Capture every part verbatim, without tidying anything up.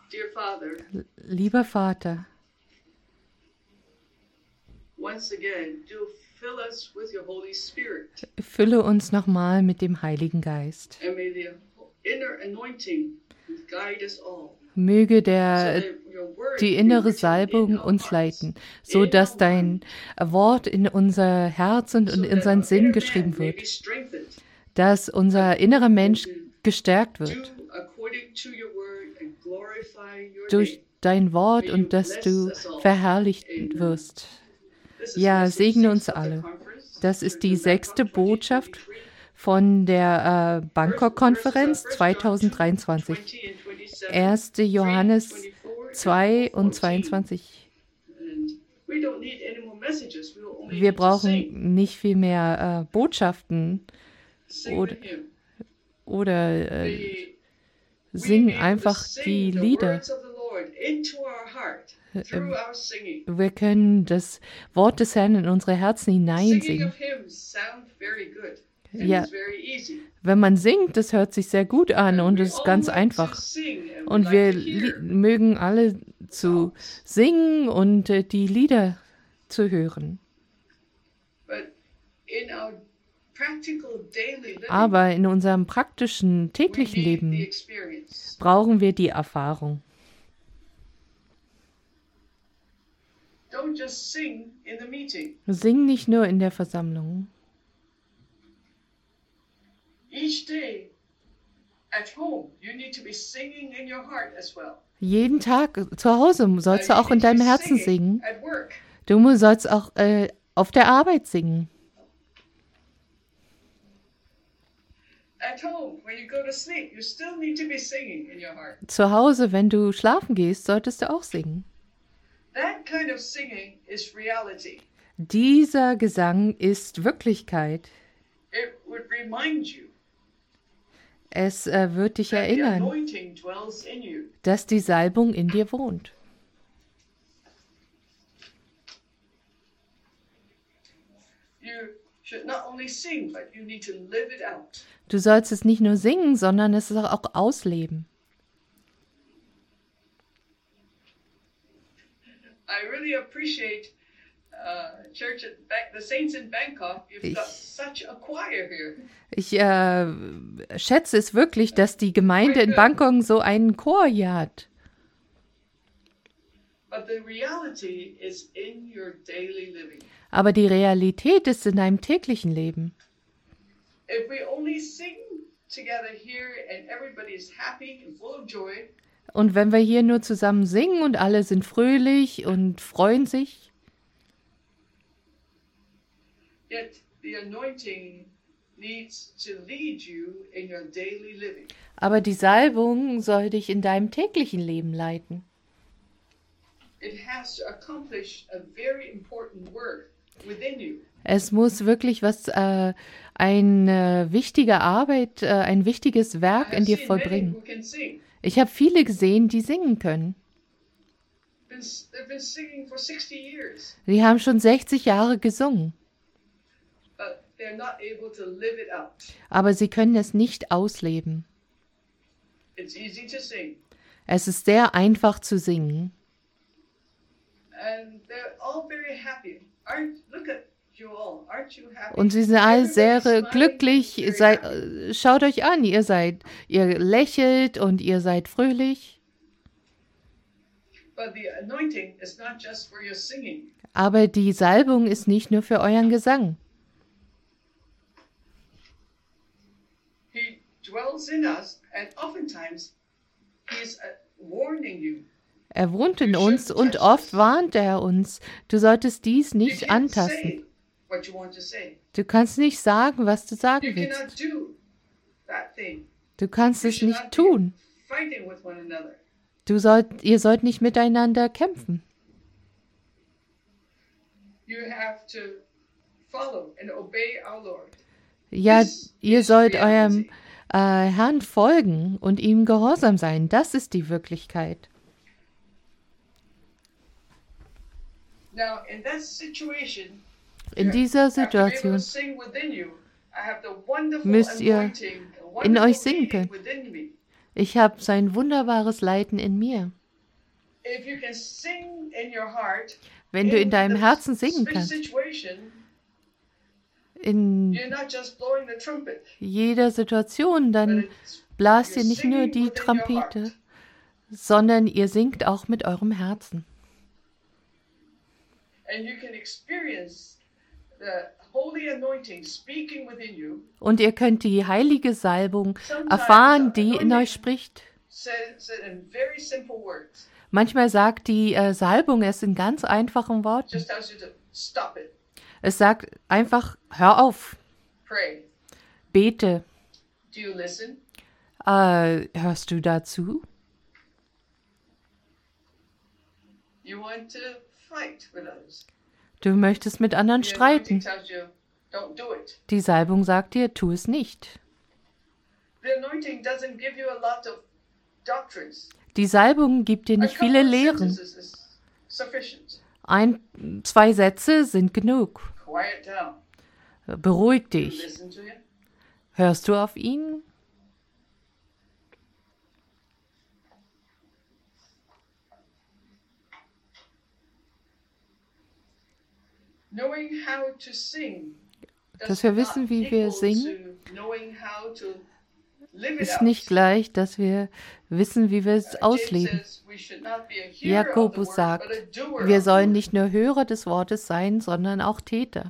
Dear Father, Lieber Vater, once again, do fill us with your Holy Spirit, fülle uns nochmal mit dem Heiligen Geist. and may the inner anointing guide us all. Möge So der, that your word die be innere written in Salbung our uns hearts, leiten, so in dass our dein mind, Wort in unser Herz und so in that unseren our Sinn inner geschrieben man may be wird, strengthened dass unser innerer Mensch gestärkt do wird according to your word and glorify your durch name. dein Wort May you und dass bless du us all. verherrlicht Amen. wirst. This is Ja, message segne six uns of the alle. conference, Das ist die Church in Bangkok sechste Botschaft twenty twenty-three. von der äh, Verses Bangkok-Konferenz are First John two, zweitausenddreiundzwanzig. twenty and twenty-seven, erster Johannes three, twenty-four, zwei and und fourteen. zweiundzwanzig. And we don't need any more messages. We will only Wir need to sing. brauchen nicht viel mehr äh, Botschaften Sing oder, with him. oder äh, May we singen be able to einfach sing die the Lieder. words of the Lord into our heart through our singing. Wir können das Wort des Herrn in unsere Herzen Singing hineinsingen. of hymns sound very good and Ja. it's very easy. Wenn man singt, das hört sich sehr gut an und We es ist all ganz like to einfach. sing and we Und like wir to li- hear mögen alle zu songs. singen und äh, die Lieder zu hören. But in our practical daily living, Aber in unserem praktischen we täglichen need the Leben experience. brauchen wir die Erfahrung. Don't just sing in the meeting. Sing nicht nur in der Versammlung. Each day at home, you need to be singing in your heart as well. Jeden Tag zu Hause sollst Uh, du you auch in need to be deinem Herzen singing singen. at work. Du mu- sollst auch äh, auf der Arbeit singen. At home, when you go to sleep, you still need to be singing in your heart. Zu Hause, wenn du schlafen gehst, solltest du auch singen. That kind of singing is reality. Dieser Gesang ist Wirklichkeit. It would remind you Es äh, wird dich that the erinnern, anointing dwells in you. dass die Salbung in dir wohnt. You should not only sing, but you need to live it out. Du sollst es nicht nur singen, sondern es auch ausleben. I really appreciate uh, church at Ba- the saints in Bangkok. You've got Ich- such a choir here. Ich äh, schätze es wirklich, dass die Gemeinde in Bangkok so einen Chor hier hat. But the reality is in your daily living. Aber die Realität ist in deinem täglichen Leben. If we only sing together here and everybody's happy and full of joy, Und wenn wir hier nur zusammen singen und alle sind fröhlich und freuen sich, yet the anointing needs to lead you in your daily living. aber die Salbung soll dich in deinem täglichen Leben leiten. It has to accomplish a very important work within you. Es muss wirklich was, äh, eine wichtige Arbeit, äh, ein wichtiges I Werk have in dir seen many vollbringen. who can sing. Ich habe viele gesehen, die singen können. Been, they've been singing for sixty years, Die haben schon sechzig Jahre gesungen, but they're not able to live it out. aber sie können es nicht ausleben. It's easy to sing, Es ist sehr einfach zu singen. and they're all very happy. Aren't look at you all? Aren't you happy? Und sie sind alle sehr Everybody's glücklich. smiling, very Seid, happy. äh, schaut euch an, ihr seid, ihr lächelt und ihr seid fröhlich. But the anointing is not just for your singing. Aber die Salbung ist nicht nur für euren Gesang. He dwells in us, and oftentimes he's uh, warning you. Er wohnt in uns und oft warnt er uns, du solltest dies You nicht can't antasten. say what you want to say. Du kannst nicht sagen, was du You sagen cannot willst. do that thing. Du kannst You es should nicht not tun. be fighting with one another. Du sollt, ihr sollt nicht miteinander kämpfen. You have to follow and obey our Lord. Ja, This ihr is sollt reality. eurem äh, Herrn folgen und ihm gehorsam sein. Das ist die Wirklichkeit. Now, in that situation, In you dieser have to be able to Situation sing within you. I have the wonderful müsst ihr anointing, the in wonderful euch singen leading können. within me. Ich habe sein wunderbares Leiten in mir. if you can sing in your heart, Wenn du in deinem the Herzen singen sp- kannst, situation, in you're not just blowing the trumpet, jeder Situation, but dann it's, blast you're ihr nicht nur singing die within your Trompete, heart. sondern ihr singt auch mit eurem Herzen. And you can experience the holy anointing speaking within you. Und ihr könnt die heilige Salbung Sometimes erfahren, the die in anointing euch spricht. says it in very simple words. Manchmal sagt die äh, Salbung es in ganz einfachen Worten. Just tells you to stop it, Es sagt einfach, hör auf, pray. bete. Do you listen? Äh, hörst du dazu? You want to fight with others. Du möchtest mit anderen The anointing streiten. tells you, don't do it. Die Salbung sagt dir, tu es nicht. The anointing doesn't give you a lot of doctrines. Die Salbung gibt dir A nicht couple viele of Lehren. sentences is sufficient. Ein, zwei Sätze sind genug. Quiet down. Beruhig You dich. listen to him. Hörst du auf ihn? Knowing how to sing Dass does wir not wissen, wie wir equal singen, to knowing how to live it ist out. nicht gleich, dass wir wissen, wie wir es Uh, James ausleben. says we should not be a hearer of the Jakobus word, sagt, but a doer wir of the sollen word. nicht nur Hörer des Wortes sein, sondern auch Täter.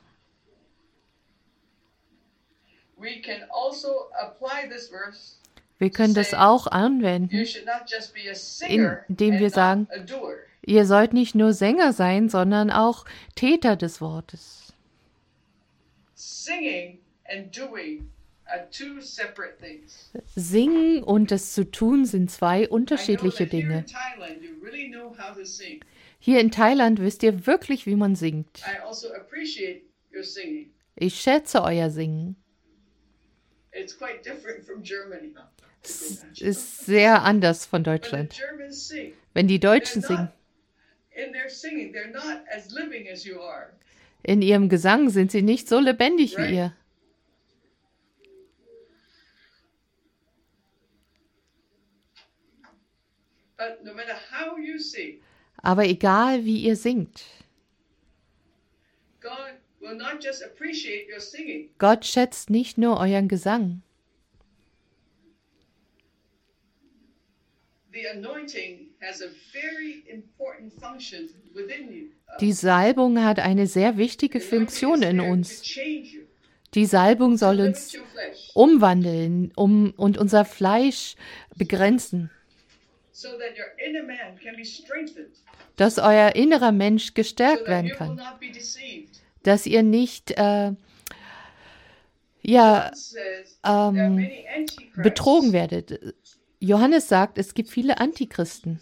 We can also apply this verse. Wir können das auch You anwenden, should not just be a singer indem wir and sagen, not a doer. ihr sollt nicht nur Sänger sein, sondern auch Täter des Wortes. Singing and doing are two separate things. Singen und das zu tun sind zwei I know unterschiedliche that here Dinge. in Thailand you really know how to sing. Hier in Thailand wisst ihr wirklich, wie man singt. I also appreciate your singing. Ich schätze euer Singen. It's quite different from Germany. Es ist sehr anders von When the Deutschland. Germans sing, Wenn die Deutschen they're singen, not, in their singing, they're not as living as you are. in ihrem Gesang sind sie nicht so lebendig wie Right. ihr. But no matter how you sing, Aber egal, wie ihr singt, God will not just appreciate your singing. Gott schätzt nicht nur euren Gesang. The anointing has a very important function within you. Uh, Die Salbung hat eine sehr wichtige the anointing Funktion is in there to uns. change you, Die Salbung to soll limit uns your flesh, umwandeln um, und unser Fleisch begrenzen, so that your inner man can be strengthened, dass euer innerer Mensch so gestärkt that werden you will kann, not be deceived. dass ihr nicht äh, ja, God says there are ähm, many antichrists. betrogen werdet. Johannes sagt, es gibt viele Antichristen.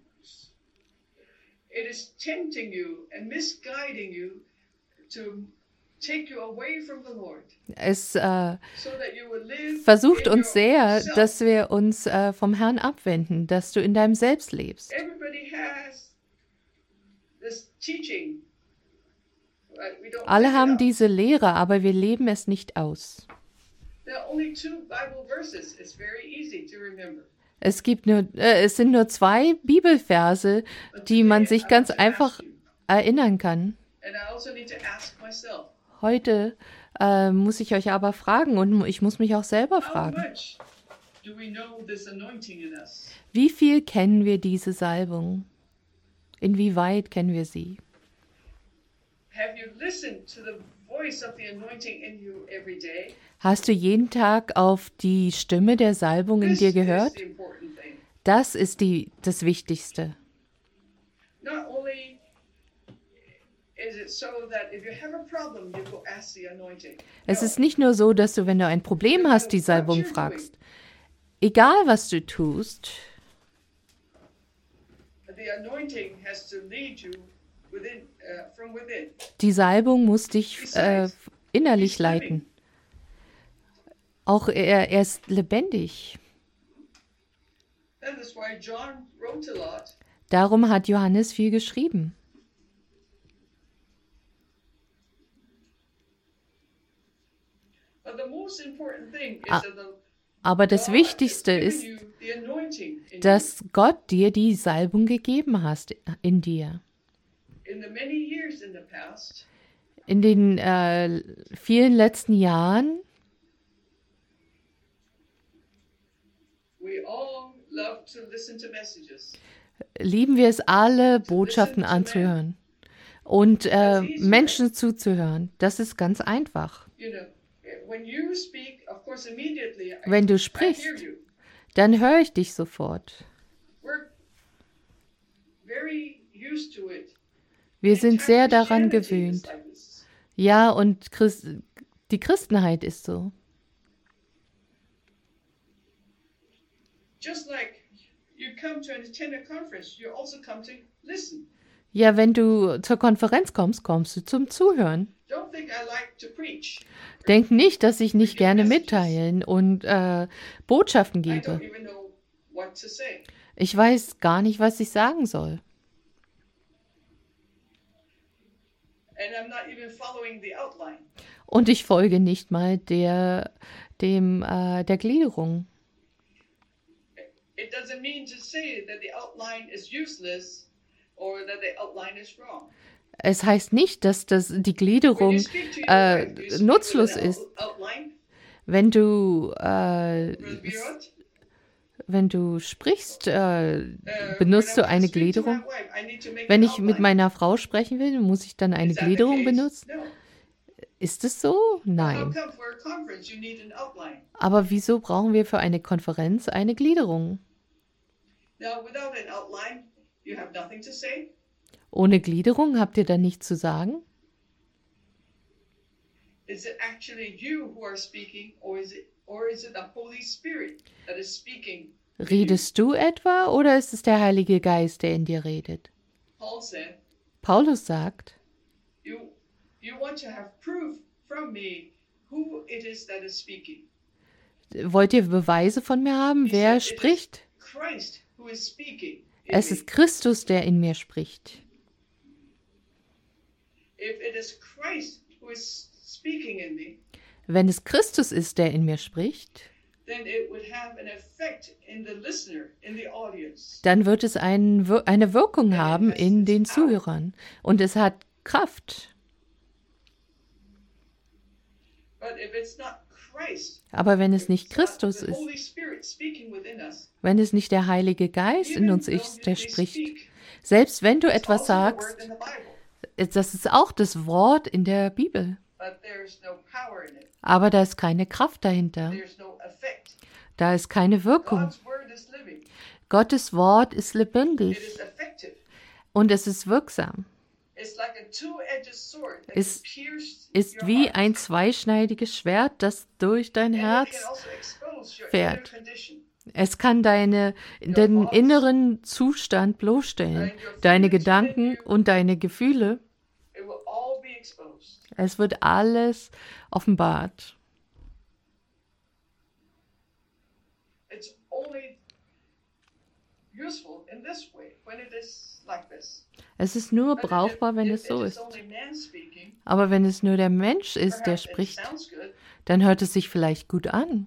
It is tempting you and misguiding you to take you away from the Lord, Es äh, so that you will live versucht in uns your sehr, self. dass wir uns äh, vom Herrn abwenden, dass du in deinem Selbst lebst. Everybody has this teaching, but we don't Alle live it haben out. diese Lehre, aber wir leben es nicht aus. There are only two Bible verses. It's very easy to remember. Es gibt nur, äh, es sind nur zwei Bibelverse, die man sich ganz einfach erinnern kann. And I also need to ask myself, Heute äh, muss ich euch aber fragen und ich muss mich auch selber how fragen. much do we know this anointing in us? Wie viel kennen wir diese Salbung? Inwieweit kennen wir sie? Have you listened to the voice of the anointing in you every day? Hast du jeden Tag auf die Stimme der Salbung in This dir is gehört? the important thing. Das ist die, das Wichtigste. Not only is it so that if you have a problem, you go ask the anointing. Es No. ist nicht nur so, dass du, wenn du ein Problem hast, die Salbung fragst. Egal, was du tust, The anointing has to lead you within, uh, from within. die Salbung muss dich äh, innerlich leiten. Auch er, er ist lebendig. That is why John wrote a lot. Darum hat Johannes viel geschrieben. But the most important thing is Ah, that the Aber das God Wichtigste has ist, given you the anointing anointing in you. dass Gott dir die Salbung gegeben hast in dir. In the many years in the past, In den äh, vielen letzten Jahren we all love to listen to messages. lieben wir es alle, Botschaften anzuhören und äh, Menschen zuzuhören. Das ist ganz einfach. You know, when you speak, of course, immediately I, Wenn du I sprichst, hear you. dann höre ich dich sofort. We're very used to it. Wir sind Entire sehr daran Christianity is gewöhnt. like this. Ja, und Christ, die Christenheit ist so. Just like you come to attend a conference, you also come to listen. Ja, wenn du zur Konferenz kommst, kommst du zum Zuhören. Don't think I like to preach. Denk nicht, dass ich nicht gerne mitteilen und äh, Botschaften I don't gebe. even know what to say. Ich weiß gar nicht, was ich sagen soll. And I'm not even following the outline. Und ich folge nicht mal der, dem, äh, der Gliederung. It doesn't mean to say that the outline is useless or that the outline is wrong. Es heißt nicht, dass das, die When you Gliederung speak to your äh, wife, do you speak nutzlos with an ist. out- outline? Wenn du, äh, Brother Birot? wenn du sprichst, äh, Uh, benutzt when du I eine speak to my Gliederung? wife, I need to make Wenn an ich mit outline. meiner Frau sprechen will, muss ich dann eine Is that the Gliederung case? benutzen? No. Ist es so? How Nein. come for a conference you need an outline? Aber wieso brauchen wir für eine Konferenz eine Gliederung? Now, without an outline, you have nothing to say. Ohne Gliederung habt ihr dann nichts zu sagen? Is it actually you who are speaking, or is it, or is it the Holy Spirit that is speaking? Redest du etwa oder ist es der Heilige Geist, der in dir redet? Paul said, Paulus sagt, "You, you want to have proof from me who it is that is speaking." wollt ihr Beweise von mir haben, He wer said, "It is spricht? Christ who is speaking in Es me. ist Christus, der in mir spricht. If it is Christ who is speaking in me, Wenn es Christus ist, der in mir spricht, then it would have an effect in the listener, in the audience. dann wird es ein, Wir- eine Wirkung haben in den Zuhörern. Und es hat Kraft. But if it's not Christ, Aber wenn es if nicht it's not Christus the ist, Holy Spirit speaking within us, wenn es nicht der Heilige Geist in even uns though ist, der they spricht, speak, selbst wenn du it's etwas also the word sagst, in the Bible, das ist auch das Wort in der Bibel. but there's no power in it. Aber da ist keine Kraft dahinter. There's no effect. Da ist keine Wirkung. God's word is living. Gottes Wort ist It lebendig is effective. und es ist wirksam. It's like a two-edged sword that Es can pierce Ist your wie heart. ein zweischneidiges Schwert, das durch dein And it Herz can also expose your fährt. inner condition. Es kann deine, den inneren Zustand bloßstellen, deine Gedanken und deine Gefühle. It will all be exposed. Es wird alles offenbart. It's only useful in this way when it is like this. Es ist nur But if- brauchbar, wenn if es so it ist. is only man speaking, Aber wenn es nur der Mensch ist, der perhaps it spricht, sounds good. dann hört es sich vielleicht gut an.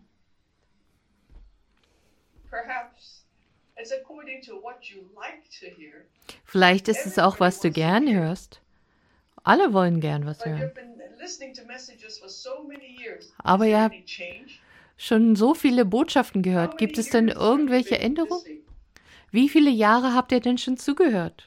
Perhaps it's according to what you like to hear. Vielleicht ist es auch, was du gern hörst. Alle wollen gern was But hören. you've been listening to messages for so many years. Aber Is ihr there habt any change? Schon so viele Botschaften How gehört. many Gibt es denn years have you irgendwelche been Änderungen? listening? Wie viele Jahre habt ihr denn schon zugehört?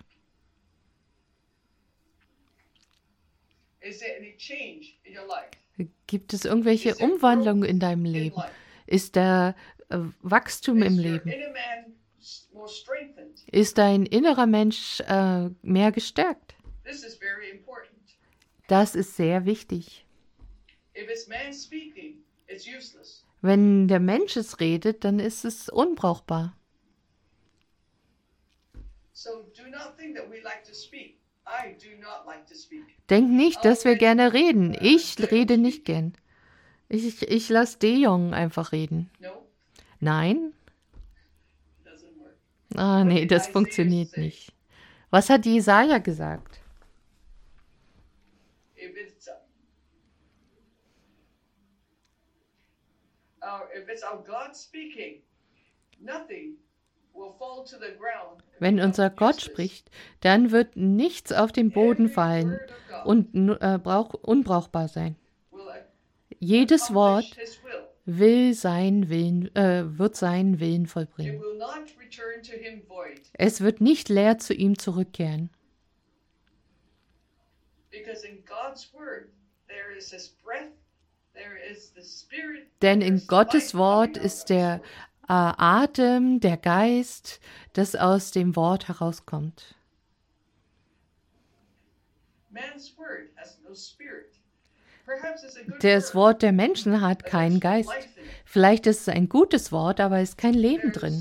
Is there any change in your life? Gibt es irgendwelche Is there Umwandlungen growth in deinem in Leben? life? Ist da äh, Wachstum im Is your Leben? inner man s- more strengthened? Ist dein innerer Mensch äh, mehr gestärkt? This is very important. Das ist sehr wichtig. If it's man speaking, it's useless. Wenn der Mensch es redet, dann ist es unbrauchbar. So do not think that we like to speak. I do not like to speak. Denk nicht, dass wir gerne reden. Ich rede nicht gern. Ich, ich lasse De Jong einfach reden. No, Nein? doesn't work. Ah, nee, das funktioniert nicht. Was hat Jesaja gesagt? If it's uh, uh, if it's our God speaking, nothing Wenn unser Gott spricht, dann wird nichts auf den Boden fallen und äh, brauch, unbrauchbar sein. Jedes Wort will seinen Willen, äh, wird seinen Willen vollbringen. Es wird nicht leer zu ihm zurückkehren. Denn in Gottes Wort ist der äh, Atem, der Geist, das aus dem Wort herauskommt. Das Wort der Menschen hat keinen Geist. Vielleicht ist es ein gutes Wort, aber es ist kein Leben drin.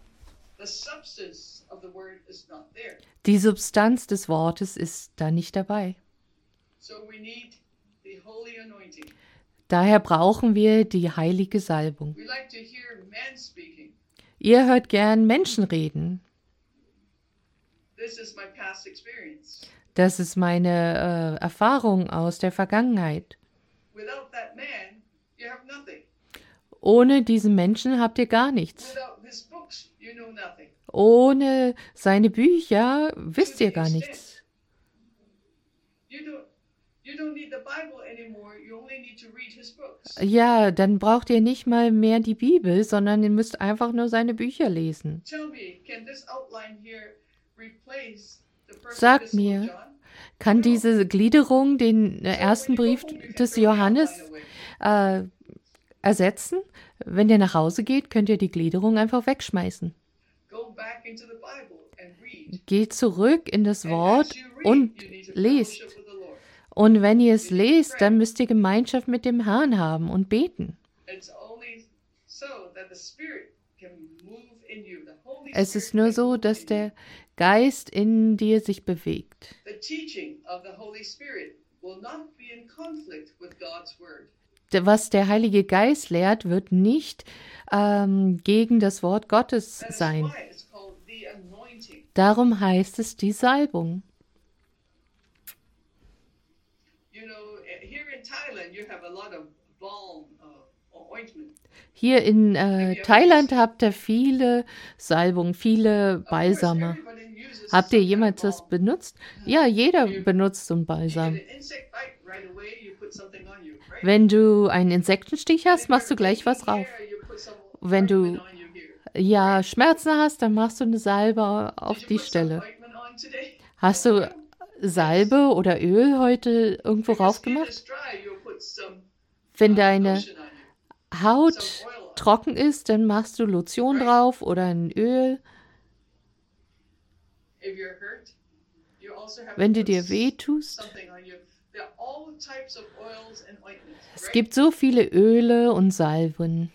Die Substanz des Wortes ist da nicht dabei. Daher brauchen wir die heilige Salbung. Ihr hört gern Menschen reden. Das ist meine äh, Erfahrung aus der Vergangenheit. Ohne diesen Menschen habt ihr gar nichts. Ohne seine Bücher wisst ihr gar nichts. Ja, dann braucht ihr nicht mal mehr die Bibel, sondern ihr müsst einfach nur seine Bücher lesen. Sagt mir, kann diese Gliederung den ersten Brief des Johannes äh, ersetzen? Wenn ihr nach Hause geht, könnt ihr die Gliederung einfach wegschmeißen. Geht zurück in das Wort und lest. Und wenn ihr es lest, dann müsst ihr Gemeinschaft mit dem Herrn haben und beten. Es ist nur so, dass der Geist in dir sich bewegt. Was der Heilige Geist lehrt, wird nicht ähm, gegen das Wort Gottes sein. Darum heißt es die Salbung. Hier in äh, Thailand habt ihr viele Salbungen, viele Balsame. Habt ihr jemals das benutzt? Ja, jeder benutzt so einen Balsam. Wenn du einen Insektenstich hast, machst du gleich was drauf. Wenn du ja Schmerzen hast, dann machst du eine Salbe auf die Stelle. Hast du Salbe oder Öl heute irgendwo rauf gemacht? Wenn deine Haut trocken ist, dann machst du Lotion drauf oder ein Öl. Wenn du dir weh tust. Es gibt so viele Öle und Salben.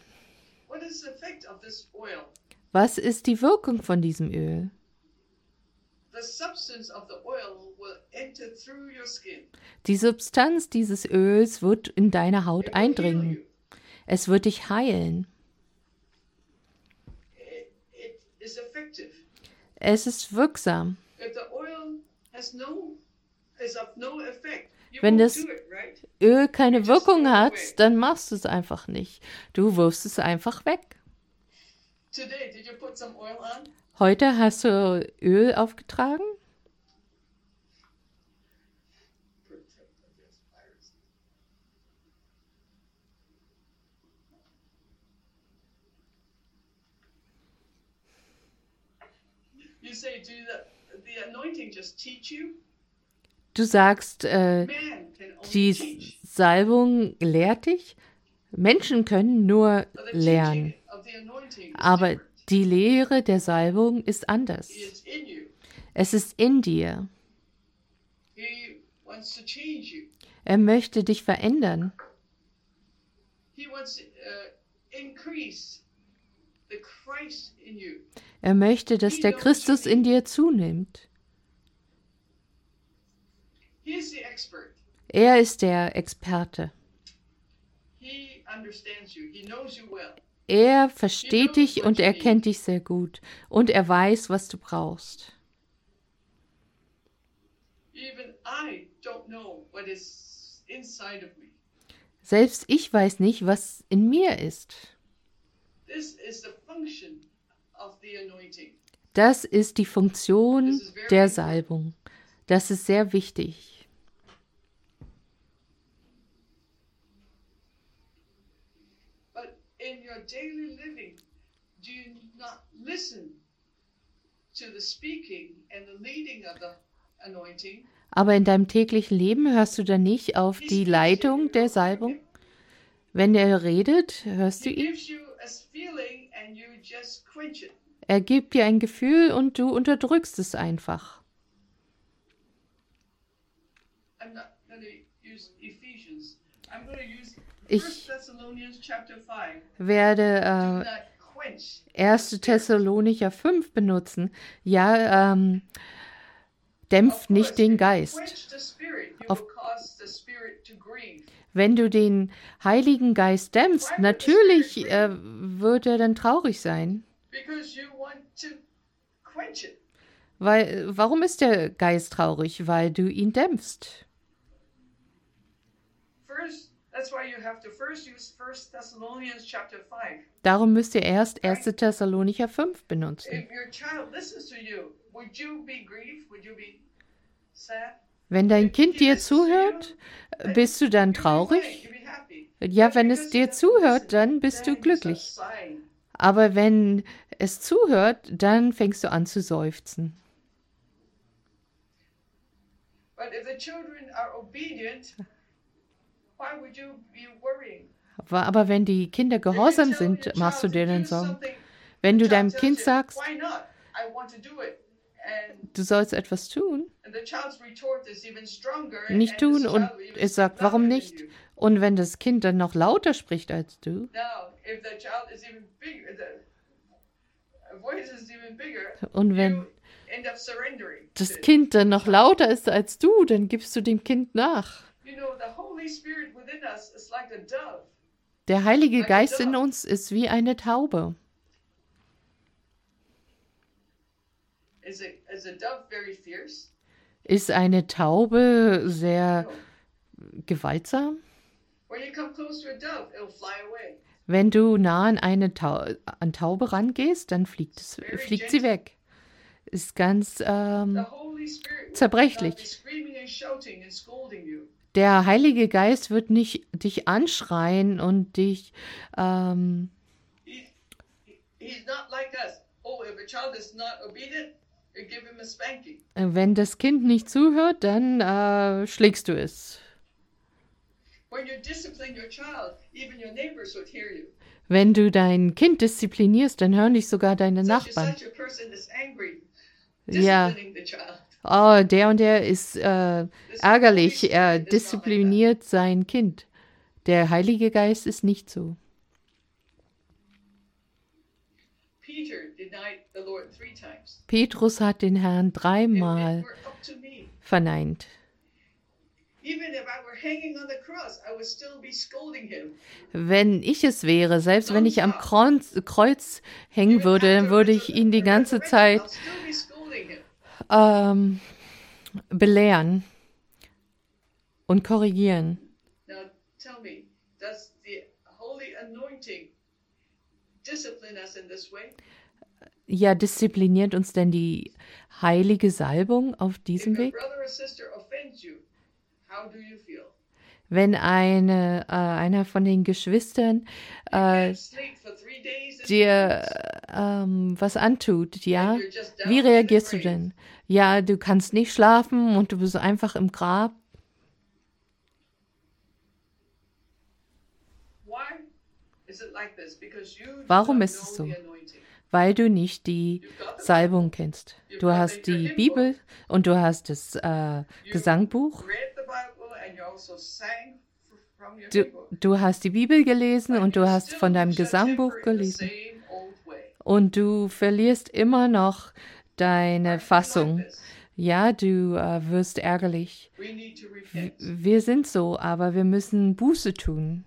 Was ist die Wirkung von diesem Öl? Die Substanz dieses Öls wird in deine Haut eindringen. Es wird dich heilen. Es ist wirksam. Wenn das Öl keine Wirkung hat, dann machst du es einfach nicht. Du wirfst es einfach weg. Heute hast du Öl aufgetragen? Du sagst, äh, die Salbung lehrt dich. Menschen können nur lernen. Aber die Lehre der Salbung ist anders. Es ist in dir. Er möchte dich verändern. Er möchte, dass der Christus in dir zunimmt. Er ist der Experte. Er versteht dich und er kennt dich sehr gut. Und er weiß, was du brauchst. Selbst ich weiß nicht, was in mir ist. Das ist die Funktion der Salbung. Das ist sehr wichtig. Aber in deinem täglichen Leben hörst du dann nicht auf die Leitung der Salbung? Wenn er redet, hörst du ihn? Er gibt dir ein Gefühl und du unterdrückst es einfach. Ich werde äh, erster Thessalonicher fünf benutzen. Ja, ähm, dämpft nicht den Geist. Auf, wenn du den Heiligen Geist dämpfst, natürlich äh, wird er dann traurig sein. Weil, warum ist der Geist traurig? Weil du ihn dämpfst. Darum müsst ihr erst erster Thessalonicher fünf benutzen. Wenn dein Kind dir zuhört, bist du dann traurig? Ja, wenn es dir zuhört, dann bist du glücklich. Aber wenn es zuhört, dann fängst du an zu seufzen. Aber wenn die Kinder gehorsam sind, machst du dir dann Sorgen. Wenn du deinem Kind sagst, du sollst etwas tun, nicht tun, und es sagt, warum nicht? Und wenn das Kind dann noch lauter spricht als du, und wenn das Kind dann noch lauter ist als du, dann gibst du dem Kind nach. Der Heilige Geist in uns ist wie eine Taube. Ist eine Taube sehr gewaltsam? Wenn du nah an eine Tau an Taube rangehst, dann fliegt, es, fliegt sie weg. Ist ganz ähm, zerbrechlich. Der Heilige Geist wird nicht dich anschreien und dich ähm, wenn das Kind nicht zuhört, dann äh, schlägst du es. Wenn du dein Kind disziplinierst, dann hören dich sogar deine Nachbarn. Ja. Oh, der und der ist äh, ärgerlich. Er diszipliniert sein Kind. Der Heilige Geist ist nicht so. Petrus hat den Herrn dreimal verneint. Wenn ich es wäre, selbst wenn ich am Kreuz, Kreuz hängen würde, dann würde ich ihn die ganze Zeit ähm, belehren und korrigieren. Ja, diszipliniert uns denn die heilige Salbung auf diesem Weg? Wenn eine, äh, einer von den Geschwistern äh, dir ähm, was antut, ja, wie reagierst du denn? Ja, du kannst nicht schlafen und du bist einfach im Grab. Warum ist es so? Weil du nicht die Salbung kennst. Du hast die Bibel und du hast das äh, Gesangbuch. Du, du hast die Bibel gelesen und du hast von deinem Gesangbuch gelesen. Und du verlierst immer noch deine Fassung. Ja, du äh, wirst ärgerlich. W- Wir sind so, aber wir müssen Buße tun.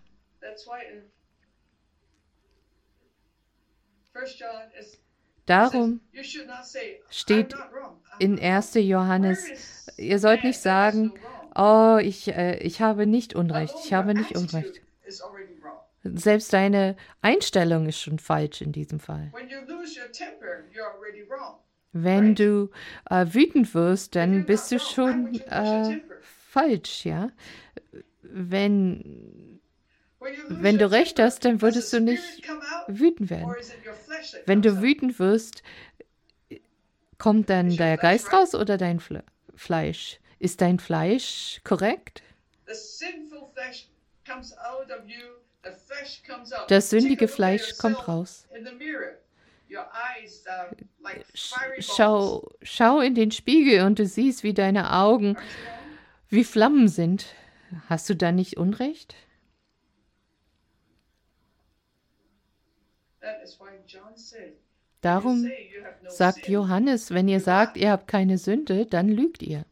Darum steht in erster Johannes, ihr sollt nicht sagen, oh, ich, äh, ich habe nicht Unrecht, ich habe nicht Unrecht. Selbst deine Einstellung ist schon falsch in diesem Fall. When you lose your temper, you're already wrong. Wenn Right. du äh, wütend wirst, If dann you're bist du not wrong, why schon would you lose your äh, temper? falsch, ja. Wenn, When you lose wenn du your recht temper, hast, dann does the würdest du spirit nicht come out, wütend werden. or is it your flesh that Wenn comes du out? wütend wirst, kommt dann Is your der flesh Geist right? raus oder dein Fle Fleisch? Ist dein Fleisch korrekt? The sinful flesh comes out of you. The flesh comes out. Das Take a sündige look at Fleisch kommt yourself raus. in the mirror. Your eyes uh, like fiery balls. Schau, schau in den Spiegel und du siehst, wie deine Augen Aren't you wrong? wie Flammen sind. Hast du da nicht Unrecht? That is why John said, Darum you say you have no sagt sin. Johannes, wenn ihr sagt, ihr habt keine Sünde, dann lügt ihr.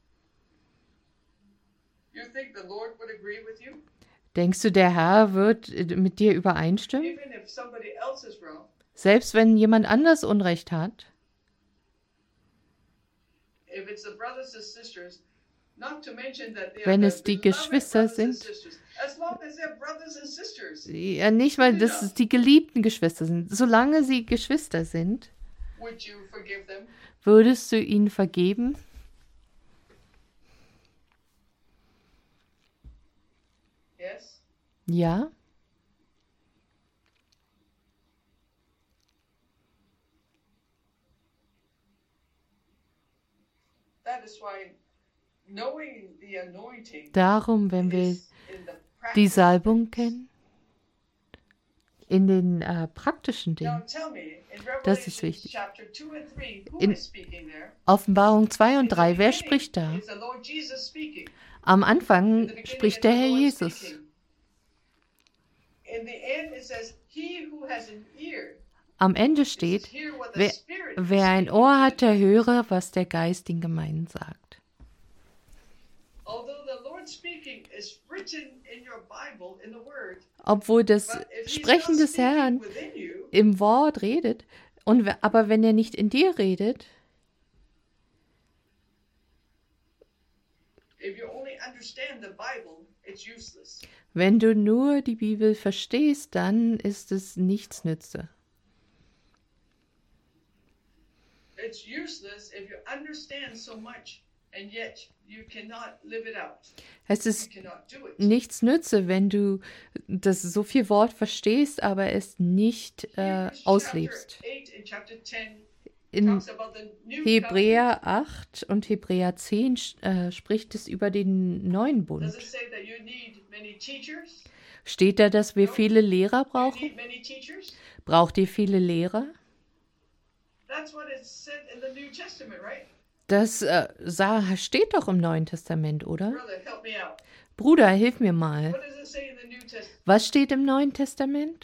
You think the Lord would agree with you? Denkst du, der Herr wird mit dir übereinstimmen? Even if somebody else is wrong, Selbst wenn jemand anders Unrecht hat? if it's the brothers and sisters, not to mention that they Wenn are es the die beloved Geschwister brothers and sind? sisters, as long as they're brothers and sisters, Ja, nicht mal, dass es die geliebten Geschwister sind. Solange sie Geschwister sind, would you forgive them? würdest du ihnen vergeben? Yes. Ja? That is why knowing the anointing Darum, wenn wir is in the die practice. Salbung kennen, in den äh, praktischen Now Dingen. tell me, in Das ist Revelation wichtig. chapter two and three, who In is speaking there? Offenbarung zwei und In the drei, wer beginning, spricht da? it's the Lord Jesus speaking. Am In Anfang the beginning, spricht it's der the Herr Lord Jesus. speaking. In the end, it says, "He who has an ear, Am Ende is steht, to hear what the wer, Spirit is wer ein speaking Ohr to hat, the der church." höre, was der Geist den Gemeinden sagt. Although the Lord speaking is written in your Bible, in the Word, Obwohl das but if He's Sprechen not des Herrn speaking within you, im Wort redet, und, we- aber wenn er nicht in dir redet, if you only understand the Bible, it's useless. wenn du nur die Bibel verstehst, dann ist es nichts nütze. It's useless if you understand so much and yet you cannot live it out. Es You ist cannot do it. nichts nütze, wenn du das so viel Wort verstehst, aber es nicht äh, Hebrews auslebst. chapter eight and chapter ten In talks about the new covenant. Hebräer acht und Hebräer zehn äh, spricht es über den neuen Does Bund. it say that you need many teachers? Steht da, dass wir viele Lehrer Do you brauchen? need many teachers? Braucht ihr viele Lehrer? That's what it said in the New Testament, right? Das äh, sah, steht doch im Neuen Testament, oder? Brother, help me out. Bruder, hilf mir mal. What does it say in the New Testament? Was steht im Neuen Testament?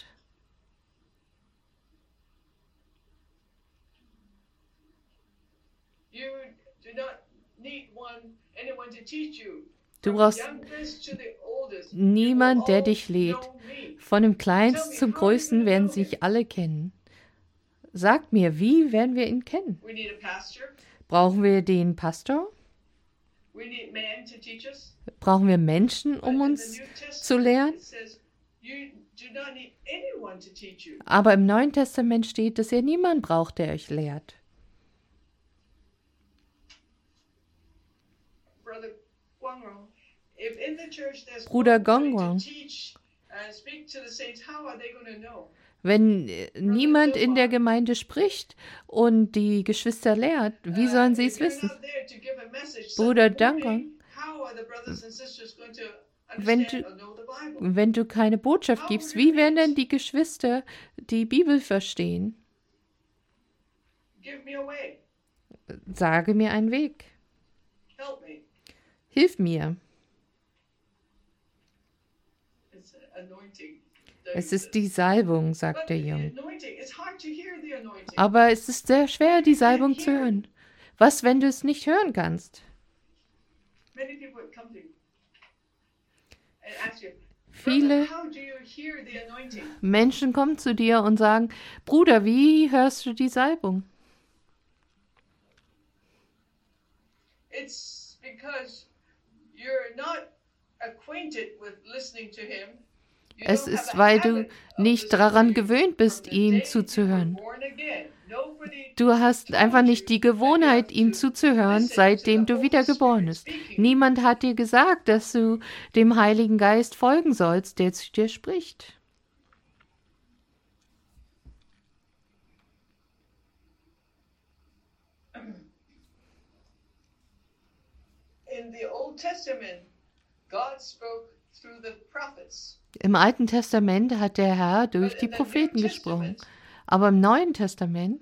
You do not need one anyone to teach you. Du From brauchst the youngest to the oldest, you niemand, will der all dich lädt. know me. Von dem Kleinsten zum Größten werden sich alle kennen. Sag mir, wie werden wir ihn kennen? We need a pastor. Brauchen wir den Pastor? We need men to teach us. Brauchen wir Menschen, But um in uns the New Testament, zu lehren? it says you do not need anyone to teach you. Aber im Neuen Testament steht, dass ihr niemand braucht, der euch lehrt. Brother Guangrong, if in the church there's Bruder nobody to Guangrong. teach and speak to the saints, how are they going to know? Wenn äh, niemand in der Gemeinde spricht und die Geschwister lehrt, wie sollen sie es wissen? Bruder Duncan, wenn du, wenn du keine Botschaft gibst, wie werden denn die Geschwister die Bibel verstehen? Sage mir einen Weg. Hilf mir. Es ist die Salbung, sagt der Junge. Aber es ist sehr schwer, die Salbung zu hören. Was, wenn du es nicht hören kannst? Viele Menschen kommen zu dir und sagen, Bruder, wie hörst du die Salbung? It's because you're not acquainted with listening to him. Es ist, weil du nicht daran gewöhnt bist, ihm zuzuhören. Du hast einfach nicht die Gewohnheit, ihm zuzuhören, seitdem du wiedergeboren bist. Niemand hat dir gesagt, dass du dem Heiligen Geist folgen sollst, der zu dir spricht. Im Alten Testament hat der Herr durch die Propheten gesprochen. Aber im Neuen Testament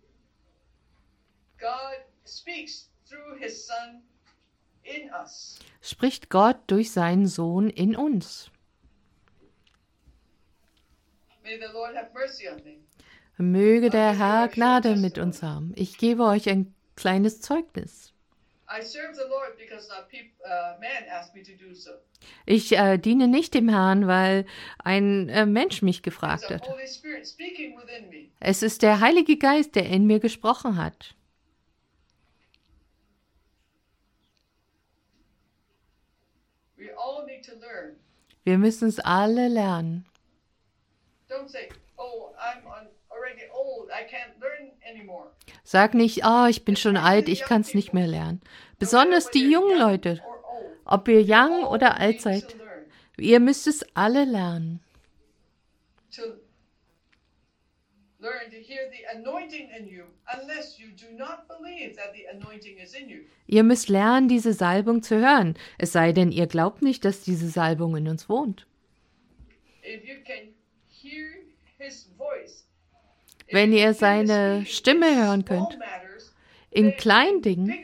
spricht Gott durch seinen Sohn in uns. Möge der Herr Gnade mit uns haben. Ich gebe euch ein kleines Zeugnis. Ich äh, diene nicht dem Herrn, weil ein äh, Mensch mich gefragt hat. Es ist der Heilige Geist, der in mir gesprochen hat. Wir müssen es alle lernen. Sag nicht, oh, ich bin schon alt, ich kann es nicht mehr lernen. Besonders die jungen Leute, ob ihr young oder alt seid, ihr müsst es alle lernen. Ihr müsst lernen, diese Salbung zu hören, es sei denn, ihr glaubt nicht, dass diese Salbung in uns wohnt. Wenn ihr seine Stimme hören könnt, in kleinen Dingen,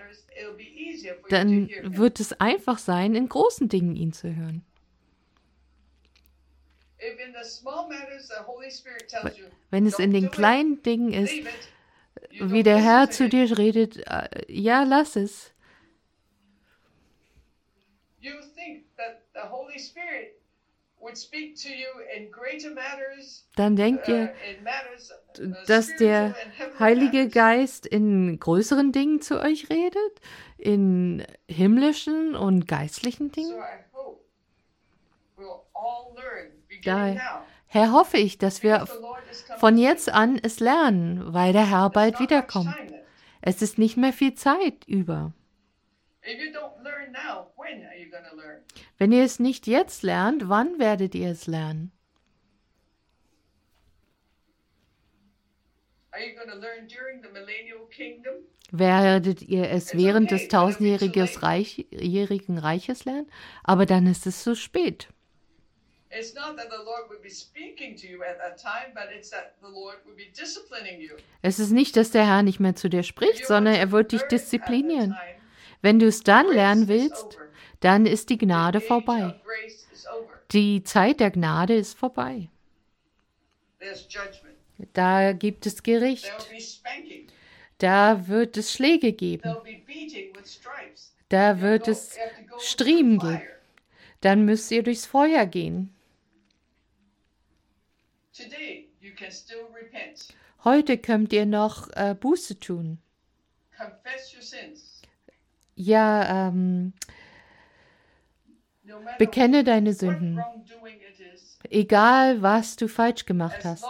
dann wird es einfach sein, in großen Dingen ihn zu hören. Wenn es in den kleinen Dingen ist, wie der Herr zu dir redet, ja, lass es. Dann denkt ihr, dass der Heilige Geist in größeren Dingen zu euch redet, in himmlischen und geistlichen Dingen? Daher hoffe ich, dass wir von jetzt an es lernen, weil der Herr bald wiederkommt. Es ist nicht mehr viel Zeit über. Wenn ihr es nicht jetzt lernt, wann werdet ihr es lernen? Werdet ihr es während des tausendjährigen Reich, Reiches lernen? Aber dann ist es zu spät. Es ist nicht, dass der Herr nicht mehr zu dir spricht, sondern er wird dich disziplinieren. Wenn du es dann lernen willst, dann ist die Gnade vorbei. Die Zeit der Gnade ist vorbei. Da gibt es Gericht. Da wird es Schläge geben. Da wird es Striemen geben. Dann müsst ihr durchs Feuer gehen. Heute könnt ihr noch äh, Buße tun. Ja, ähm, bekenne deine Sünden. Egal, was du falsch gemacht hast.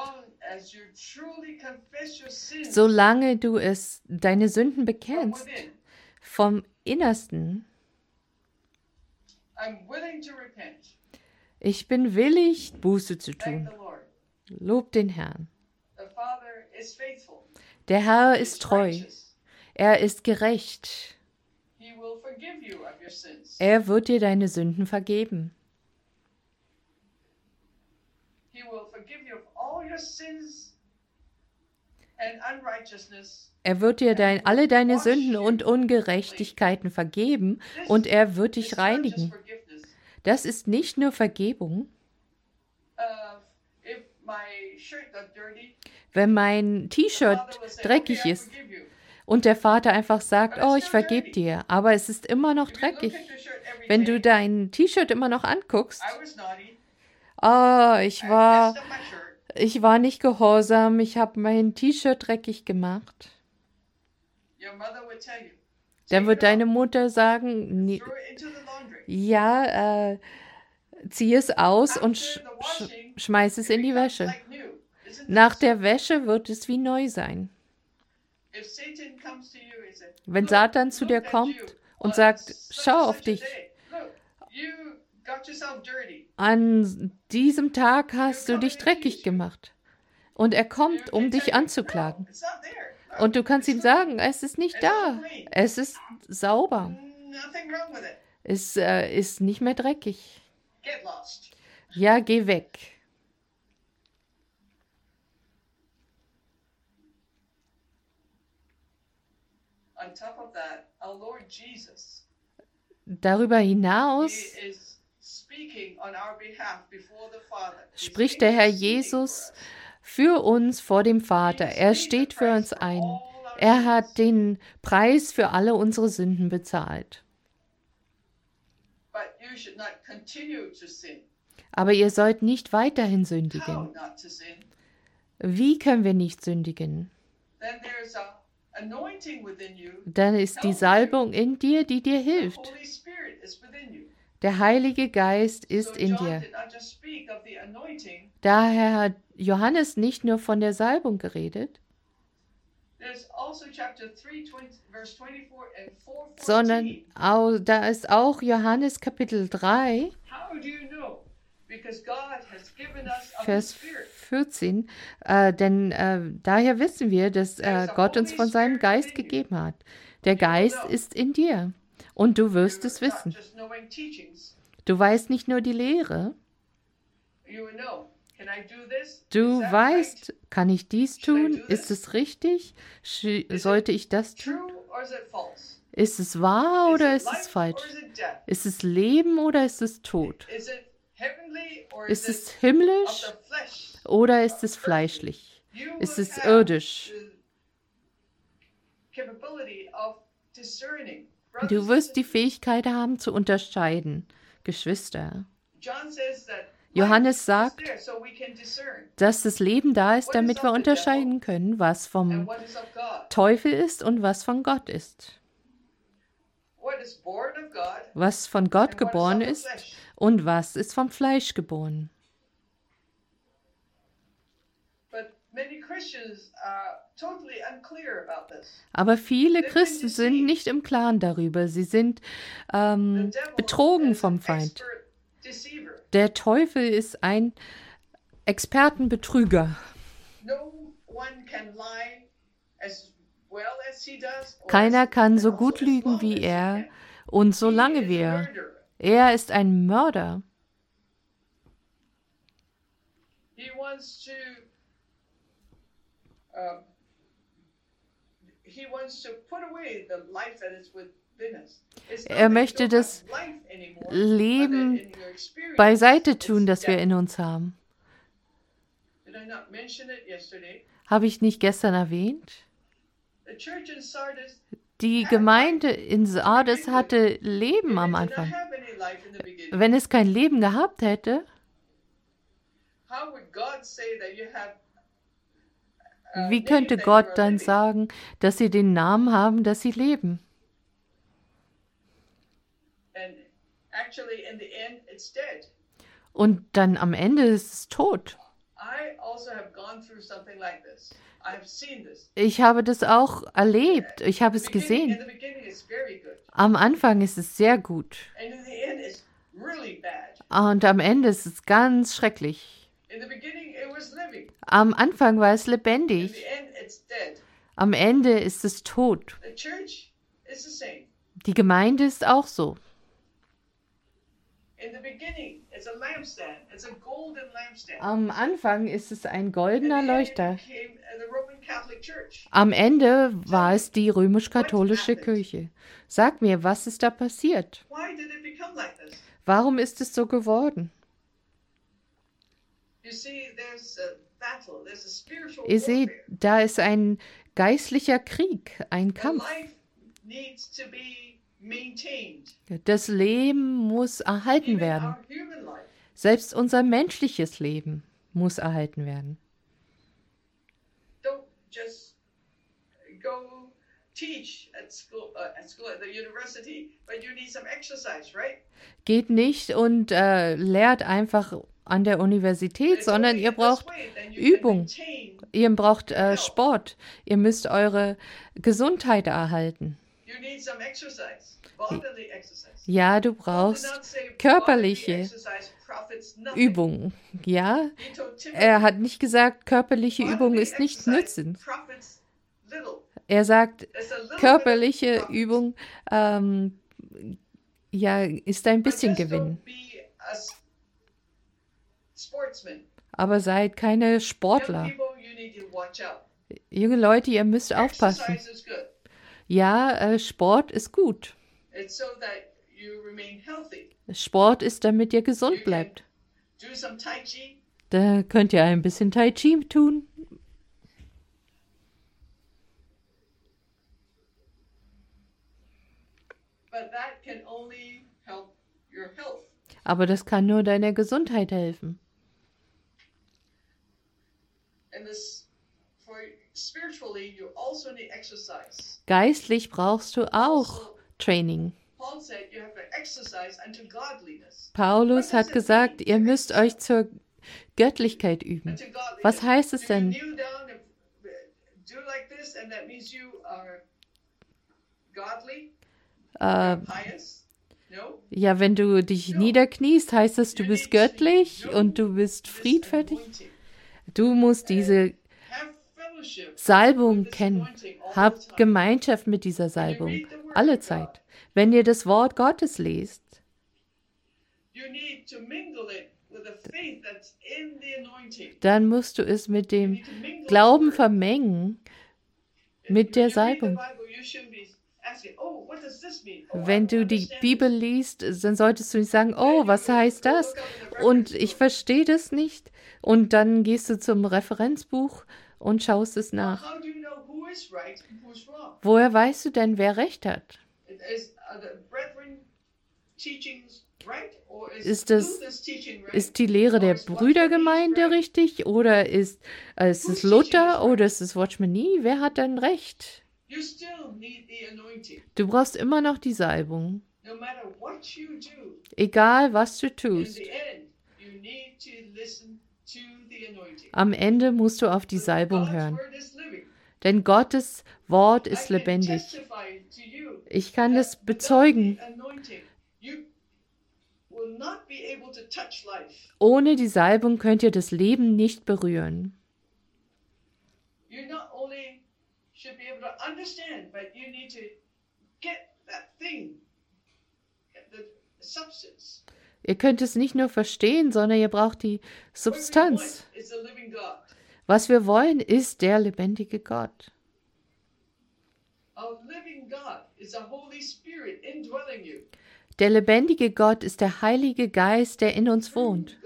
Solange du es, deine Sünden bekennst, vom Innersten, ich bin willig, Buße zu tun. Lob den Herrn. Der Herr ist treu. Er ist gerecht. Er wird dir deine Sünden vergeben. Er wird dir dein, alle deine Sünden und Ungerechtigkeiten vergeben und er wird dich reinigen. Das ist nicht nur Vergebung. Wenn mein T-Shirt dreckig ist und der Vater einfach sagt, oh, ich vergebe dir, aber es ist immer noch dreckig. Wenn du dein T-Shirt immer noch anguckst, oh, ich war, ich war nicht gehorsam, ich habe mein T-Shirt dreckig gemacht. Dann wird deine Mutter sagen, nee, ja, äh, zieh es aus und sch sch schmeiß es in die Wäsche. Nach der Wäsche wird es wie neu sein. Wenn Satan zu dir kommt und sagt, schau auf dich, an diesem Tag hast du dich dreckig gemacht. Und er kommt, um dich anzuklagen. Und du kannst ihm sagen, es ist nicht da. Es ist sauber. Es äh, ist nicht mehr dreckig. Ja, geh weg. Darüber hinaus spricht der Herr Jesus für uns vor dem Vater. Er steht für uns ein. Er hat den Preis für alle unsere Sünden bezahlt. Aber ihr sollt nicht weiterhin sündigen. Wie können wir nicht sündigen? Dann ist die Salbung in dir, die dir hilft. Der Heilige Geist ist in dir. Daher hat Johannes nicht nur von der Salbung geredet, sondern auch, da ist auch Johannes Kapitel drei, Vers vierzehn, äh, denn äh, daher wissen wir, dass äh, Gott uns von seinem Geist gegeben hat. Der Geist ist in dir und du wirst es wissen. Du weißt nicht nur die Lehre, du weißt, kann ich dies tun? Ist es richtig? Sollte ich das tun? Ist es wahr oder ist es falsch? Ist es Leben oder ist es Tod? Ist es himmlisch oder ist es fleischlich? Ist es irdisch? Du wirst die Fähigkeit haben zu unterscheiden, Geschwister. Johannes sagt, dass das Leben da ist, damit wir unterscheiden können, was vom Teufel ist und was von Gott ist. Was von Gott geboren ist und was ist vom Fleisch geboren. Aber viele Christen sind nicht im Klaren darüber. Sie sind ähm, betrogen vom Feind. Der Teufel ist ein Expertenbetrüger. Keiner kann so gut lügen wie er und so lange wie er. Er ist ein Mörder. Er möchte das Leben beiseite tun, das wir in uns haben. Habe ich nicht gestern erwähnt? Die Gemeinde in Sardes hatte Leben am Anfang. Wenn es kein Leben gehabt hätte, wie könnte Gott dann sagen, dass sie den Namen haben, dass sie leben? Und dann am Ende ist es tot. Ich habe das auch erlebt. Ich habe es gesehen. Am Anfang ist es sehr gut. Und am Ende ist es ganz schrecklich. Am Anfang war es lebendig. Am Ende ist es tot. Die Gemeinde ist auch so. Am Anfang ist es ein goldener Leuchter. Am Ende war es die römisch-katholische Kirche. Sag mir, was ist da passiert? Warum ist es so geworden? Ihr seht, da ist ein geistlicher Krieg, ein Kampf. Das Leben muss erhalten werden. Selbst unser menschliches Leben muss erhalten werden. Geht nicht und äh, lehrt einfach an der Universität, sondern ihr braucht Übung. Ihr braucht äh, Sport. Ihr müsst eure Gesundheit erhalten. Ja, du brauchst körperliche Übung. Ja, er hat nicht gesagt, körperliche Übung ist nicht nützend. Er sagt, körperliche Übung ähm, ja, ist ein bisschen Gewinn. Aber seid keine Sportler. Junge Leute, ihr müsst aufpassen. Ja, äh, Sport ist gut. Sport ist, damit ihr gesund bleibt. Da könnt ihr ein bisschen Tai Chi tun. Aber das kann nur deiner Gesundheit helfen. Geistlich brauchst du auch Training. Paulus hat gesagt, ihr müsst euch zur Göttlichkeit üben. Was heißt es denn? Äh, ja, wenn du dich niederkniest, heißt es, du bist göttlich und du bist friedfertig. Du musst diese Salbung kennen. Habt Gemeinschaft mit dieser Salbung. Alle Zeit. Wenn ihr das Wort Gottes lest, dann musst du es mit dem Glauben vermengen, mit der Salbung. Wenn du die Bibel liest, dann solltest du nicht sagen, oh, was heißt das? Und ich verstehe das nicht. Und dann gehst du zum Referenzbuch und schaust es nach. Woher weißt du denn, wer recht hat? Ist, das, ist die Lehre der Brüdergemeinde richtig? Oder ist, äh, ist es Luther oder ist es Watchman Nee? Wer hat denn recht? Du brauchst immer noch die Salbung. Egal, was du tust. Am Ende musst du auf die Salbung hören. Denn Gottes Wort ist lebendig. Ich kann es bezeugen. Ohne die Salbung könnt ihr das Leben nicht berühren. Ihr könnt es nicht nur verstehen, sondern ihr braucht die Substanz. Was wir wollen, ist der lebendige Gott. Der lebendige Gott ist der Heilige Geist, der in uns wohnt.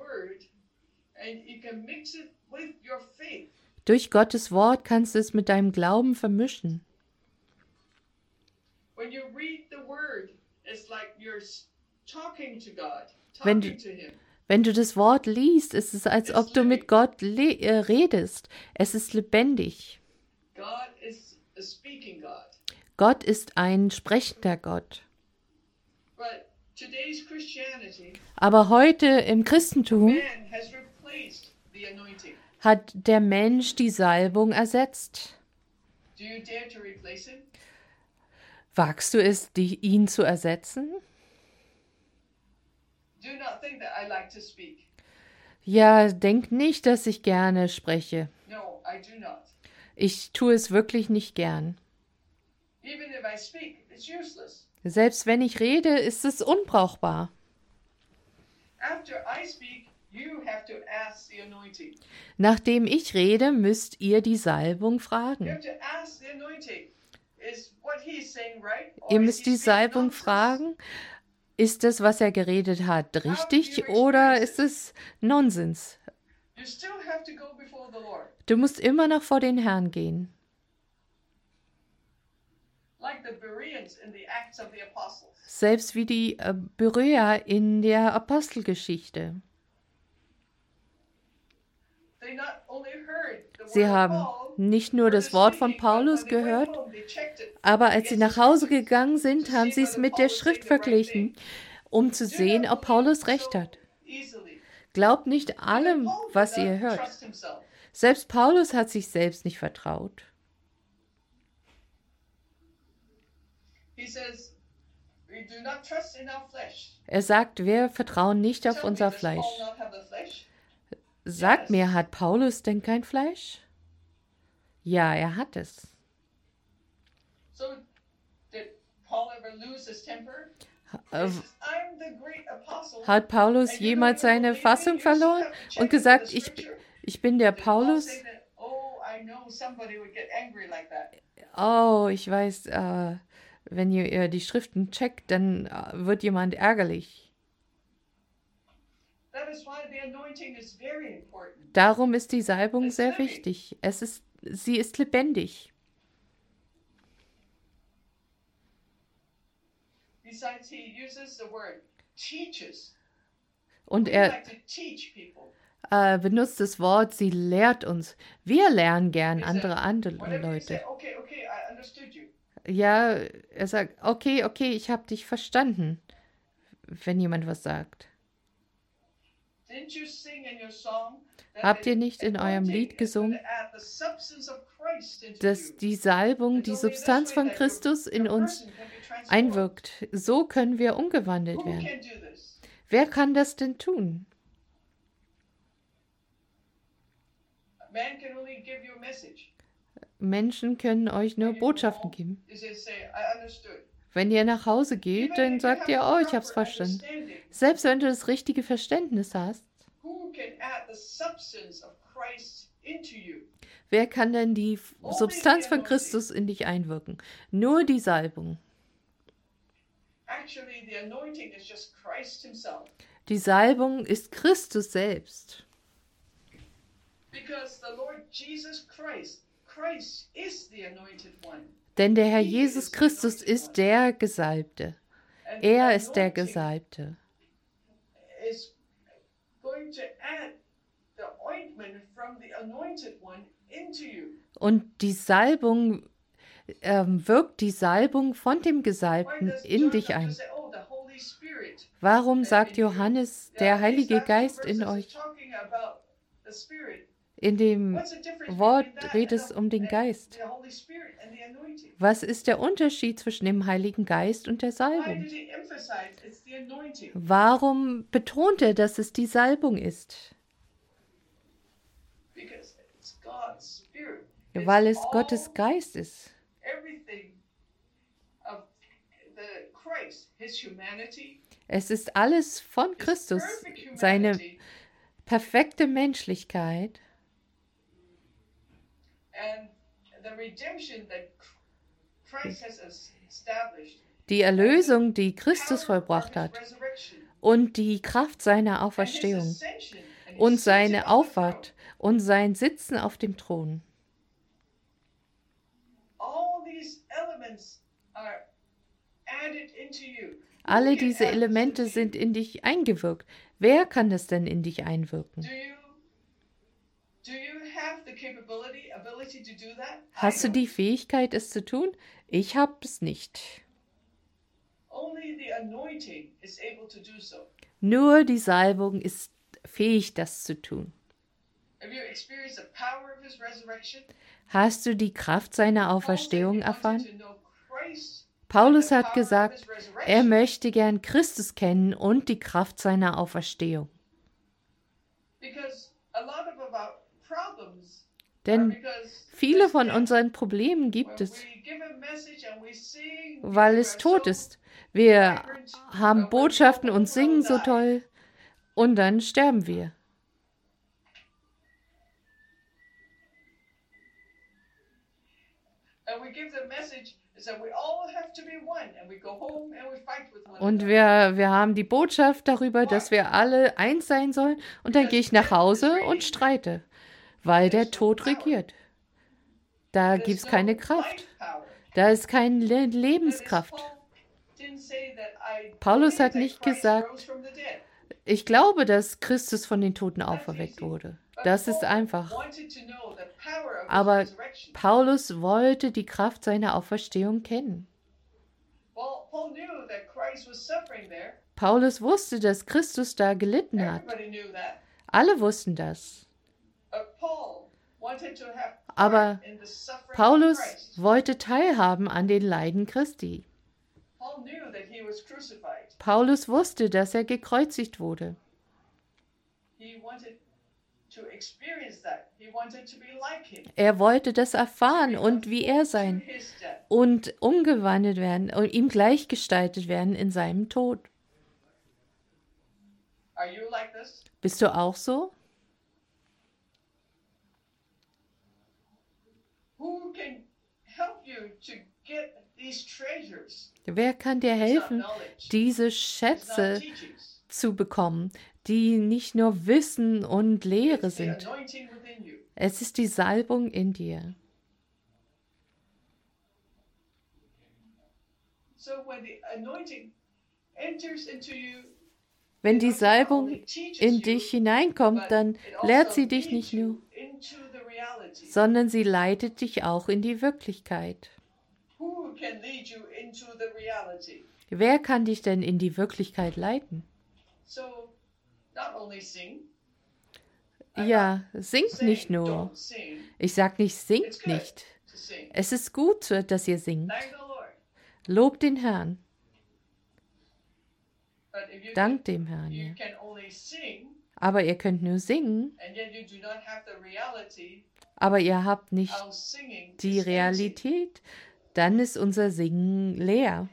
Durch Gottes Wort kannst du es mit deinem Glauben vermischen. Wenn du, wenn du das Wort liest, ist es, als ob du mit Gott le- äh, redest. Es ist lebendig. Gott ist ein sprechender Gott. Aber heute im Christentum hat der Mensch die Salbung ersetzt. Wagst du es, die, ihn zu ersetzen? Ja, denk nicht, dass ich gerne spreche. Ich tue es wirklich nicht gern. Selbst wenn ich rede, ist es unbrauchbar. Nachdem ich rede, müsst ihr die Salbung fragen. Ihr müsst die Salbung fragen, ist das, was er geredet hat, richtig oder ist es Nonsens? Du musst immer noch vor den Herrn gehen. Selbst wie die äh, Beräer in der Apostelgeschichte. Sie haben nicht nur das Wort von Paulus gehört, aber als sie nach Hause gegangen sind, haben sie es mit der Schrift verglichen, um zu sehen, ob Paulus recht hat. Glaubt nicht allem, was ihr hört. Selbst Paulus hat sich selbst nicht vertraut. Er sagt, wir vertrauen nicht auf unser Fleisch. Sagt mir, hat Paulus denn kein Fleisch? Ja, er hat es. Hat Paulus jemals seine Fassung verloren und gesagt, ich, ich bin der Paulus? Oh, ich weiß, äh, wenn ihr, ihr die Schriften checkt, dann äh, wird jemand ärgerlich. Darum ist die Salbung sehr wichtig. Es ist, sie ist lebendig. Und er äh, benutzt das Wort, sie lehrt uns. Wir lernen gern andere, andere Leute. Ja, er sagt, okay, okay, ich habe dich verstanden, wenn jemand was sagt. Habt ihr nicht in eurem Lied gesungen, dass die Salbung, die Substanz von Christus in uns einwirkt? So können wir umgewandelt werden. Wer kann das denn tun? Menschen können euch nur Botschaften geben. Wenn ihr nach Hause geht, dann sagt ihr, oh, ich habe es verstanden. Selbst wenn du das richtige Verständnis hast, wer kann denn die Substanz von Christus in dich einwirken? Nur die Salbung. Die Salbung ist Christus selbst. Denn der Herr Jesus Christus ist der Gesalbte. Er ist der Gesalbte. Und die Salbung ähm, wirkt die Salbung von dem Gesalbten in dich ein. Warum sagt Johannes, der Heilige Geist in euch? In dem Wort redet es um den Geist. Was ist der Unterschied zwischen dem Heiligen Geist und der Salbung? Warum betont er, dass es die Salbung ist? Weil es Gottes Geist ist. Es ist alles von Christus, seine perfekte Menschlichkeit. Die Erlösung, die Christus vollbracht hat, und die Kraft seiner Auferstehung und seine Auffahrt und sein Sitzen auf dem Thron. Alle diese Elemente sind in dich eingewirkt. Wer kann das denn in dich einwirken? Hast du die Fähigkeit, es zu tun? Ich habe es nicht. Nur die Salbung ist fähig, das zu tun. Hast du die Kraft seiner Auferstehung erfahren? Paulus hat gesagt, er möchte gern Christus kennen und die Kraft seiner Auferstehung. Denn viele von unseren Problemen gibt es, weil es tot ist. Wir haben Botschaften und singen so toll und dann sterben wir. Und wir, wir haben die Botschaft darüber, dass wir alle eins sein sollen. Und dann gehe ich nach Hause und streite, weil der Tod regiert. Da gibt es keine Kraft. Da ist keine Le- Lebenskraft. Paulus hat nicht gesagt, ich glaube, dass Christus von den Toten auferweckt wurde. Das ist einfach. Aber Paulus wollte die Kraft seiner Auferstehung kennen. Paulus wusste, dass Christus da gelitten hat. Alle wussten das. Aber Paulus wollte teilhaben an den Leiden Christi. Paulus wusste, dass er gekreuzigt wurde. Er wollte das erfahren und wie er sein und umgewandelt werden und ihm gleichgestaltet werden in seinem Tod. Bist du auch so? Wer kann dir helfen, diese Schätze zu bekommen, die nicht nur Wissen und Lehre sind? Es ist die Salbung in dir. Wenn die Salbung in dich hineinkommt, dann lehrt sie dich nicht nur, sondern sie leitet dich auch in die Wirklichkeit. Wer kann dich denn in die Wirklichkeit leiten? Ja, singt nicht nur. Ich sage nicht, singt nicht. Es ist gut, dass ihr singt. Lobt den Herrn. Dankt dem Herrn. Ja. Aber ihr könnt nur singen, aber ihr habt nicht die Realität. Dann ist unser Singen leer.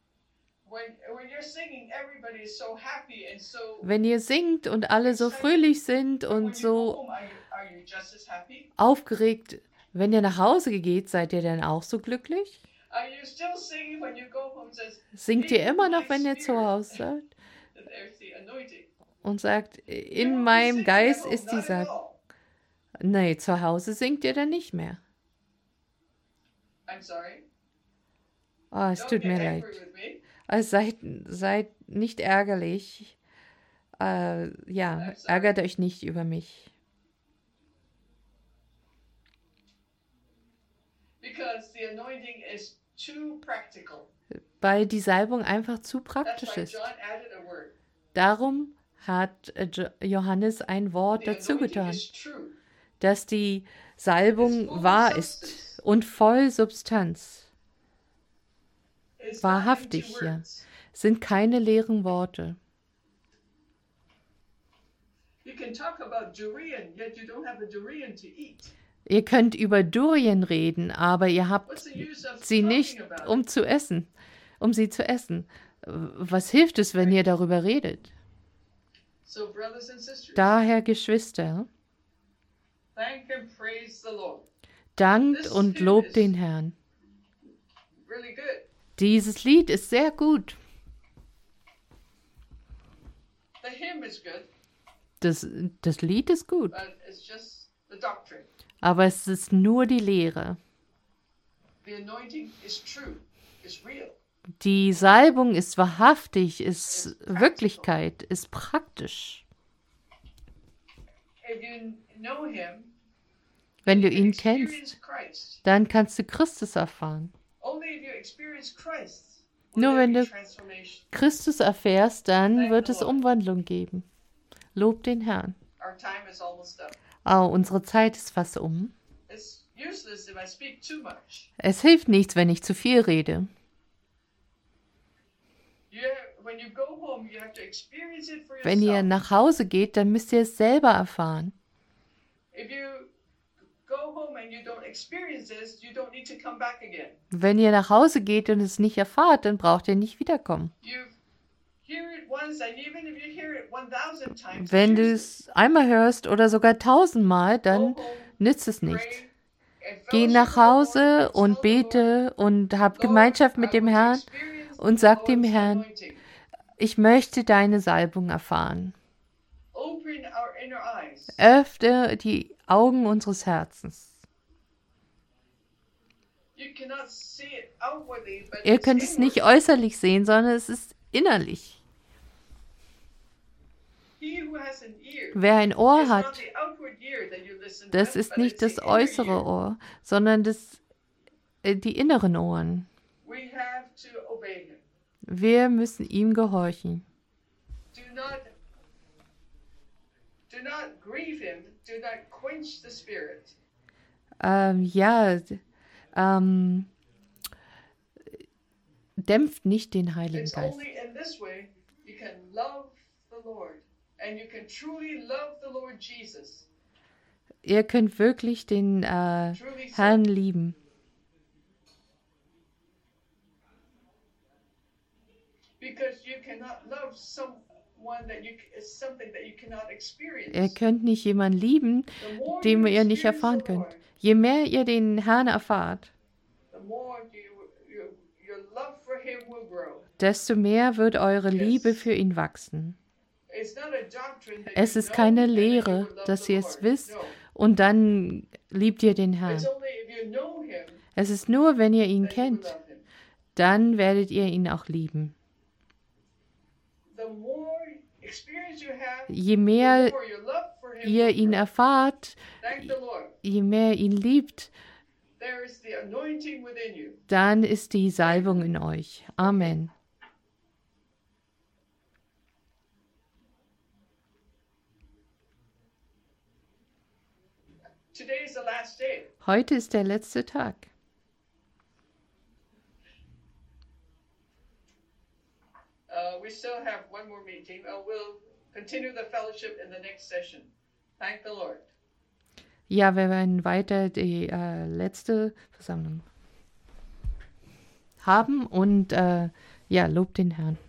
Wenn ihr singt und alle so fröhlich sind und so aufgeregt, wenn ihr nach Hause geht, seid ihr dann auch so glücklich? Singt ihr immer noch, wenn ihr zu Hause seid? Und sagt, in meinem Geist ist die Salbung. Nee, zu Hause singt ihr dann nicht mehr. Oh, es tut mir leid. Also seid, seid nicht ärgerlich. Äh, ja, ärgert euch nicht über mich. Weil die Salbung einfach zu praktisch ist. Darum hat Johannes ein Wort dazu getan, dass die Salbung wahr ist und voll Substanz. Wahrhaftig, ja. Sind keine leeren Worte. Ihr könnt über Durien reden, aber ihr habt sie nicht, um zu essen, um sie zu essen. Was hilft es, wenn ihr darüber redet? Daher, Geschwister, dankt und lobt den Herrn. Dieses Lied ist sehr gut. Das, das Lied ist gut. Aber es ist nur die Lehre. Die Salbung ist wahrhaftig, ist Wirklichkeit, ist praktisch. Wenn du ihn kennst, dann kannst du Christus erfahren. Nur wenn du Christus erfährst, dann wird es Umwandlung geben. Lob den Herrn. Oh, unsere Zeit ist fast um. Es hilft nichts, wenn ich zu viel rede. Wenn ihr nach Hause geht, dann müsst ihr es selber erfahren. Wenn ihr nach Hause geht und es nicht erfahrt, dann braucht ihr nicht wiederkommen. Wenn du es einmal hörst oder sogar tausendmal, dann nützt es nicht. Geh nach Hause und bete und hab Gemeinschaft mit dem Herrn und sag dem Herrn, ich möchte deine Salbung erfahren. Öffne die Augen unseres Herzens. Ihr könnt es nicht äußerlich sehen, sondern es ist innerlich. Wer ein Ohr hat, Das ist nicht das äußere Ohr, sondern das, äh, die inneren Ohren. Wir müssen ihm gehorchen. Ähm, ja, ähm, dämpft nicht den Heiligen Geist. Ihr könnt wirklich den äh, Herrn lieben. Ihr könnt nicht jemanden lieben, den ihr nicht erfahren könnt. Je mehr ihr den Herrn erfahrt, desto mehr wird eure Liebe für ihn wachsen. Es ist keine Lehre, dass ihr es wisst und dann liebt ihr den Herrn. Es ist nur, wenn ihr ihn kennt, dann werdet ihr ihn auch lieben. Je mehr ihr ihn erfahrt, je mehr ihr ihn liebt, dann ist die Salbung in euch. Amen. Heute ist der letzte Tag. Uh, we still have one more meeting. Uh, we'll continue the fellowship in the next session. Thank the Lord. Ja, wir werden weiter die äh, letzte Versammlung haben und äh, ja, lobt den Herrn.